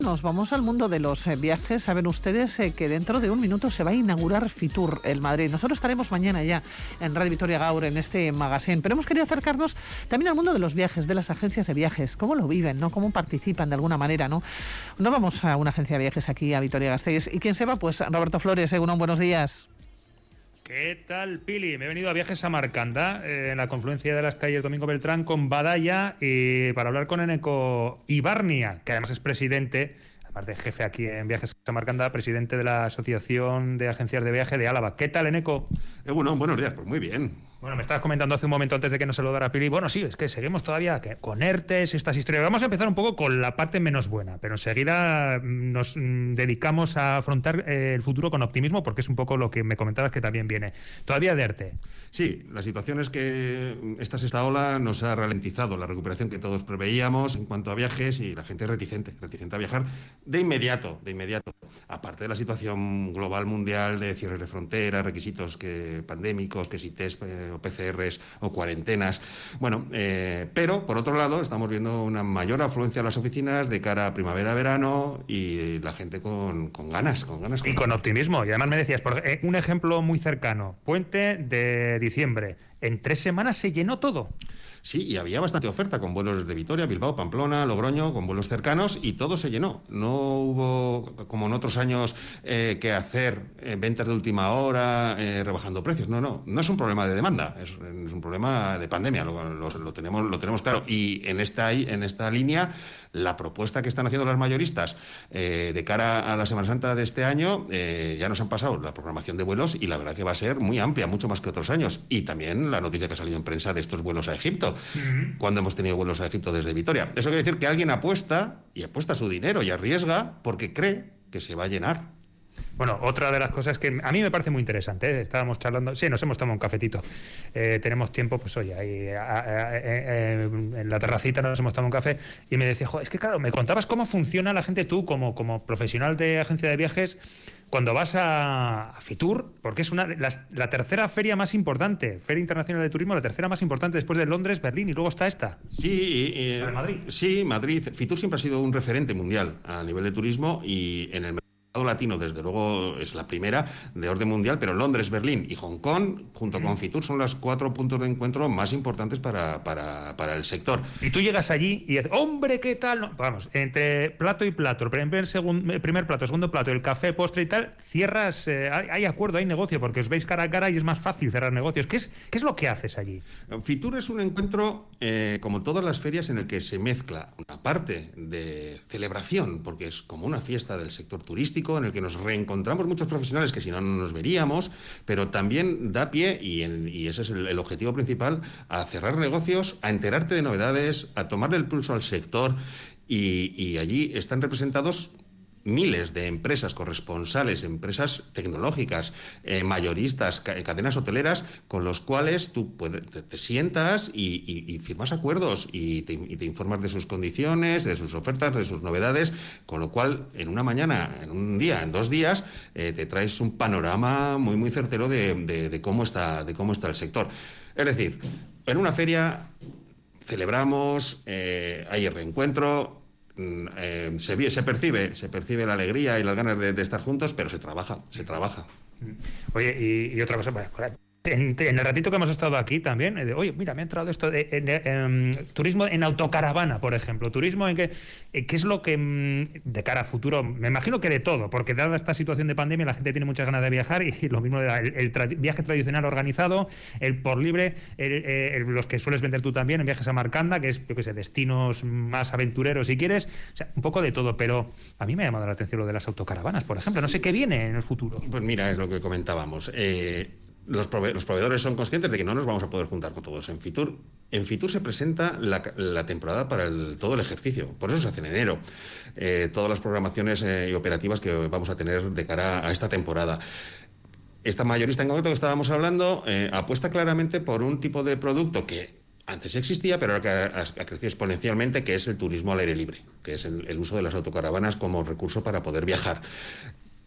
Nos vamos al mundo de los viajes. Saben ustedes que dentro de un minuto se va a inaugurar Fitur en Madrid. Nosotros estaremos mañana ya en Radio Vitoria Gaur en este magazine, pero hemos querido acercarnos también al mundo de los viajes, de las agencias de viajes, cómo lo viven, ¿no? Cómo participan de alguna manera, ¿no? No vamos a una agencia de viajes aquí a Vitoria-Gasteiz. ¿Y quién se va? Pues Roberto Flores, Egunon, buenos días. ¿Qué tal, Pili? Me he venido a Viajes Samarcanda, en la confluencia de las calles Domingo Beltrán con Badalla, para hablar con Eneko Ibarnia, que además es presidente, aparte de jefe aquí en Viajes Samarcanda, presidente de la Asociación de Agencias de Viaje de Álava. ¿Qué tal, Eneko? Bueno, buenos días, pues muy bien. Bueno, me estabas comentando hace un momento antes de que nos saludara Pili. Bueno, sí, es que seguimos todavía con ERTEs, estas historias. Vamos a empezar un poco con la parte menos buena, pero enseguida nos dedicamos a afrontar el futuro con optimismo, porque es un poco lo que me comentabas que también viene. Todavía de ERTE. Sí, la situación es que esta sexta ola nos ha ralentizado la recuperación que todos preveíamos en cuanto a viajes y la gente es reticente a viajar de inmediato. Aparte de la situación global mundial de cierres de fronteras, requisitos pandémicos, que si test o PCRs o cuarentenas. Bueno, pero por otro lado estamos viendo una mayor afluencia a las oficinas de cara a primavera-verano y la gente con ganas. Y con optimismo. Y además me decías, un ejemplo muy cercano, Puente de diciembre. En 3 semanas se llenó todo. Sí, y había bastante oferta con vuelos de Vitoria, Bilbao, Pamplona, Logroño, con vuelos cercanos, y todo se llenó. No hubo, como en otros años, que hacer ventas de última hora, rebajando precios. No es un problema de demanda, es un problema de pandemia, lo tenemos claro. Y en esta línea, la propuesta que están haciendo las mayoristas de cara a la Semana Santa de este año, ya nos han pasado la programación de vuelos, y la verdad que va a ser muy amplia, mucho más que otros años. Y también la noticia que ha salido en prensa de estos vuelos a Egipto. Cuando hemos tenido vuelos a Egipto desde Vitoria. Eso quiere decir que alguien apuesta su dinero y arriesga porque cree que se va a llenar. Bueno, otra de las cosas que a mí me parece muy interesante, estábamos charlando, sí, nos hemos tomado un cafetito, tenemos tiempo, pues oye, ahí en la terracita nos hemos tomado un café y me decía, es que claro, me contabas cómo funciona la gente, tú como profesional de agencia de viajes, cuando vas a Fitur, porque es la tercera feria más importante, Feria Internacional de Turismo, la tercera más importante después de Londres, Berlín, y luego está esta. Sí, Madrid. Sí, Madrid. Fitur siempre ha sido un referente mundial a nivel de turismo, y en el mercado latino, desde luego, es la primera de orden mundial, pero Londres, Berlín y Hong Kong, junto con Fitur, son los 4 puntos de encuentro más importantes para el sector. Y tú llegas allí y dices, ¡hombre, qué tal! No, vamos, entre plato y plato, el primer plato, segundo plato, el café, postre y tal, cierras, hay acuerdo, hay negocio, porque os veis cara a cara y es más fácil cerrar negocios. ¿Qué es lo que haces allí? Fitur es un encuentro, como todas las ferias, en el que se mezcla una parte de celebración, porque es como una fiesta del sector turístico, en el que nos reencontramos muchos profesionales que si no nos veríamos, pero también da pie, y ese es el objetivo principal, a cerrar negocios, a enterarte de novedades, a tomarle el pulso al sector, y allí están representados miles de empresas corresponsales, empresas tecnológicas, mayoristas, cadenas hoteleras, con los cuales tú te sientas y firmas acuerdos y te informas de sus condiciones, de sus ofertas, de sus novedades, con lo cual en una mañana, en un día, en 2 días, te traes un panorama muy, muy certero de cómo está el sector. Es decir, en una feria celebramos, hay el reencuentro, se percibe la alegría y las ganas de estar juntos, pero se trabaja. Oye, y otra cosa, en el ratito que hemos estado aquí también, oye, mira, me ha entrado esto de turismo en autocaravana, por ejemplo, turismo en ¿qué es lo que de cara a futuro? Me imagino que de todo, porque dada esta situación de pandemia la gente tiene muchas ganas de viajar, y lo mismo el viaje tradicional organizado, el por libre, los que sueles vender tú también en Viajes Samarcanda, que es, yo qué sé, destinos más aventureros si quieres, o sea, un poco de todo, pero a mí me ha llamado la atención lo de las autocaravanas, por ejemplo, no sé qué viene en el futuro. Pues mira, es lo que comentábamos. Los proveedores son conscientes de que no nos vamos a poder juntar con todos en Fitur. En Fitur se presenta la temporada para todo el ejercicio, por eso se hace en enero. Todas las programaciones y operativas que vamos a tener de cara a esta temporada. Esta mayorista en concreto que estábamos hablando apuesta claramente por un tipo de producto que antes existía, pero ahora que ha crecido exponencialmente, que es el turismo al aire libre, que es el uso de las autocaravanas como recurso para poder viajar.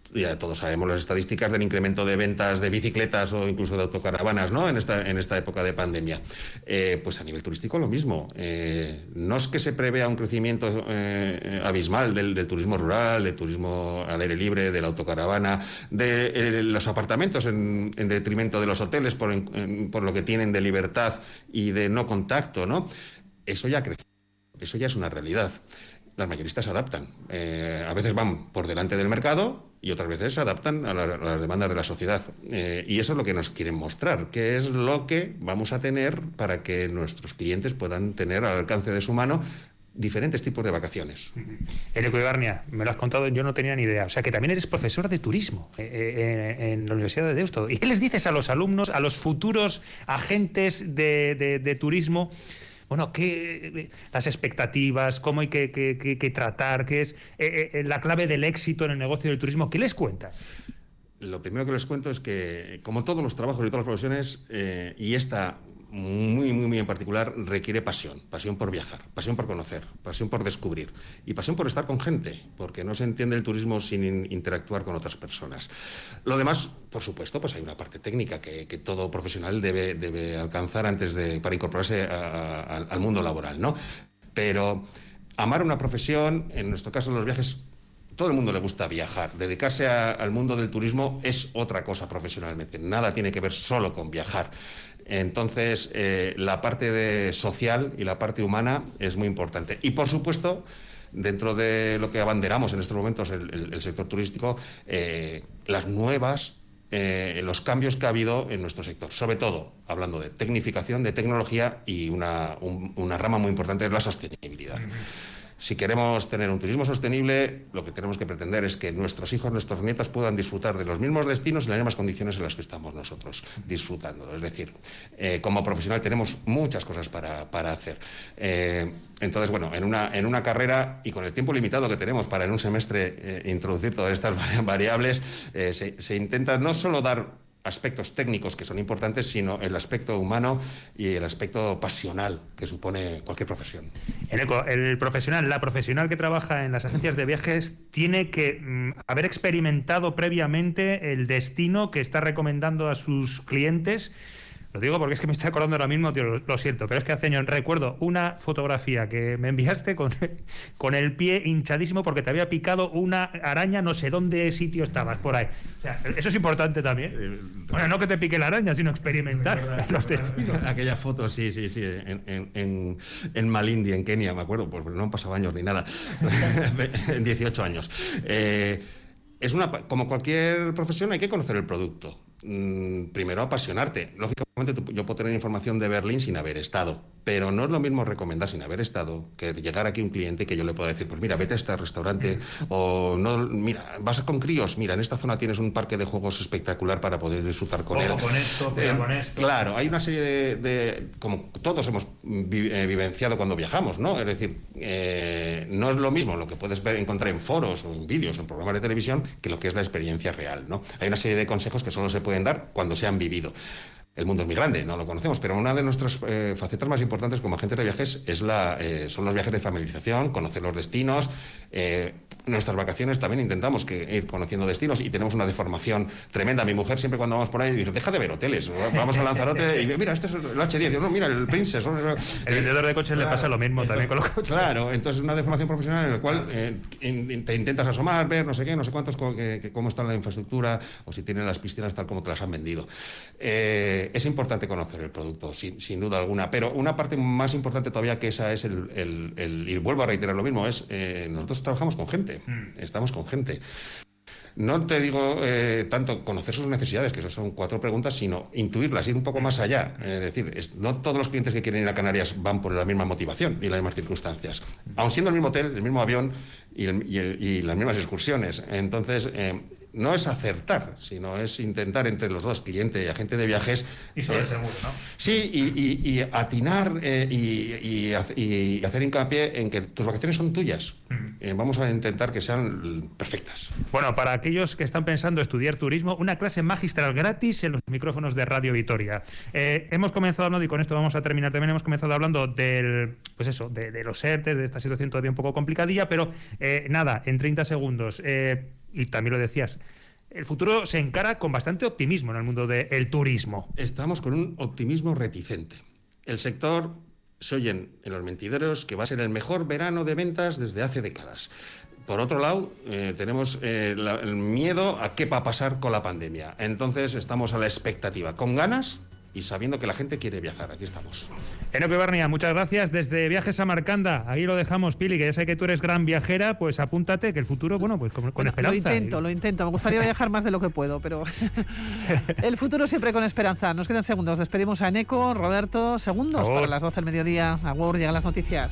Ya todos sabemos las estadísticas del incremento de ventas de bicicletas o incluso de autocaravanas, ¿no? En esta época de pandemia. Pues a nivel turístico lo mismo. No es que se prevea un crecimiento abismal del turismo rural, del turismo al aire libre, de la autocaravana, de los apartamentos en detrimento de los hoteles por lo que tienen de libertad y de no contacto, ¿no? Eso ya crece. Eso ya es una realidad. Las mayoristas se adaptan. A veces van por delante del mercado y otras veces se adaptan a las demandas de la sociedad. Y eso es lo que nos quieren mostrar, qué es lo que vamos a tener para que nuestros clientes puedan tener al alcance de su mano diferentes tipos de vacaciones. Eneco Ibarnia, me lo has contado, yo no tenía ni idea. O sea, que también eres profesor de turismo en la Universidad de Deusto. ¿Y qué les dices a los alumnos, a los futuros agentes de turismo? Bueno, las expectativas, cómo hay que tratar, qué es la clave del éxito en el negocio del turismo. ¿Qué les cuentas? Lo primero que les cuento es que, como todos los trabajos y todas las profesiones, y esta muy en particular, requiere pasión por viajar, pasión por conocer, pasión por descubrir y pasión por estar con gente, porque no se entiende el turismo sin interactuar con otras personas. Lo demás, por supuesto, pues hay una parte técnica que todo profesional debe alcanzar para incorporarse al mundo laboral, ¿no? Pero amar una profesión, en nuestro caso los viajes, todo el mundo le gusta viajar. Dedicarse al mundo del turismo es otra cosa profesionalmente. Nada tiene que ver solo con viajar. Entonces, la parte social y la parte humana es muy importante. Y, por supuesto, dentro de lo que abanderamos en estos momentos el sector turístico, los cambios que ha habido en nuestro sector. Sobre todo, hablando de tecnificación, de tecnología y una rama muy importante es la sostenibilidad. Si queremos tener un turismo sostenible, lo que tenemos que pretender es que nuestros hijos, nuestros nietos puedan disfrutar de los mismos destinos en las mismas condiciones en las que estamos nosotros disfrutándolo. Es decir, como profesional tenemos muchas cosas para hacer. Entonces, bueno, en una carrera y con el tiempo limitado que tenemos para en un semestre introducir todas estas variables, se intenta no solo dar aspectos técnicos que son importantes, sino el aspecto humano y el aspecto pasional que supone cualquier profesión. Eneco, la profesional que trabaja en las agencias de viajes tiene que haber experimentado previamente el destino que está recomendando a sus clientes. Lo digo porque es que me estoy acordando ahora mismo, tío, lo siento, pero es que hace años recuerdo una fotografía que me enviaste con el pie hinchadísimo porque te había picado una araña, no sé dónde sitio estabas, por ahí. O sea, eso es importante también. Bueno, no que te pique la araña, sino experimentar los destinos. Aquella foto, sí, en Malindi, en Kenia, me acuerdo, pues no han pasado años ni nada, en 18 años. Como cualquier profesión hay que conocer el producto. Primero apasionarte. Lógicamente yo puedo tener información de Berlín sin haber estado, pero no es lo mismo recomendar sin haber estado que llegar aquí un cliente que yo le pueda decir, pues mira, vete a este restaurante, o no, mira, vas con críos, mira, en esta zona tienes un parque de juegos espectacular para poder disfrutar con él. Con esto, con esto. Claro, hay una serie de como todos hemos vivenciado cuando viajamos, ¿no? Es decir, no es lo mismo lo que puedes encontrar en foros o en vídeos, en programas de televisión, que lo que es la experiencia real, ¿no? Hay una serie de consejos que solo se pueden dar cuando se han vivido. El mundo es muy grande, no lo conocemos, pero una de nuestras facetas más importantes como agentes de viajes son los viajes de familiarización, conocer los destinos. Nuestras vacaciones también intentamos ir conociendo destinos y tenemos una deformación tremenda. Mi mujer siempre cuando vamos por ahí dice, deja de ver hoteles, vamos a Lanzarote y mira, este es el H10, no, mira, el Princess. El vendedor de coches le pasa lo mismo también con los coches. Claro, entonces es una deformación profesional en la cual te intentas asomar, ver no sé qué, no sé cuántos, cómo está la infraestructura o si tienen las piscinas tal como te las han vendido. Es importante conocer el producto, sin duda alguna, pero una parte más importante todavía que esa es y vuelvo a reiterar lo mismo, es nosotros trabajamos con gente, estamos con gente. No te digo tanto conocer sus necesidades, que esas son 4 preguntas, sino intuirlas, ir un poco más allá. Es decir, no todos los clientes que quieren ir a Canarias van por la misma motivación y las mismas circunstancias. Aun siendo el mismo hotel, el mismo avión y las mismas excursiones. Entonces, no es acertar, sino es intentar entre los dos, cliente y agente de viajes... Y sobre el seguro, ¿no? Sí, y atinar y hacer hincapié en que tus vacaciones son tuyas. Vamos a intentar que sean perfectas. Bueno, para aquellos que están pensando estudiar turismo, una clase magistral gratis en los micrófonos de Radio Vitoria. Hemos comenzado hablando, y con esto vamos a terminar también, hemos comenzado hablando de los ERTEs, de esta situación todavía un poco complicadilla, pero nada, en 30 segundos... y también lo decías, el futuro se encara con bastante optimismo en el mundo del turismo. Estamos con un optimismo reticente. El sector, se oyen en los mentideros que va a ser el mejor verano de ventas desde hace décadas. Por otro lado, tenemos el miedo a qué va a pasar con la pandemia. Entonces estamos a la expectativa, con ganas y sabiendo que la gente quiere viajar. Aquí estamos. Enoque Barnia, muchas gracias desde Viajes a Marcanda. Ahí lo dejamos, Pili, que ya sé que tú eres gran viajera, pues apúntate, que el futuro, bueno, pues con esperanza. Lo intento. Me gustaría viajar más de lo que puedo, pero el futuro siempre con esperanza. Nos quedan segundos. Despedimos a Eneco, Roberto, segundos para las 12 del mediodía. Agur, llegan las noticias.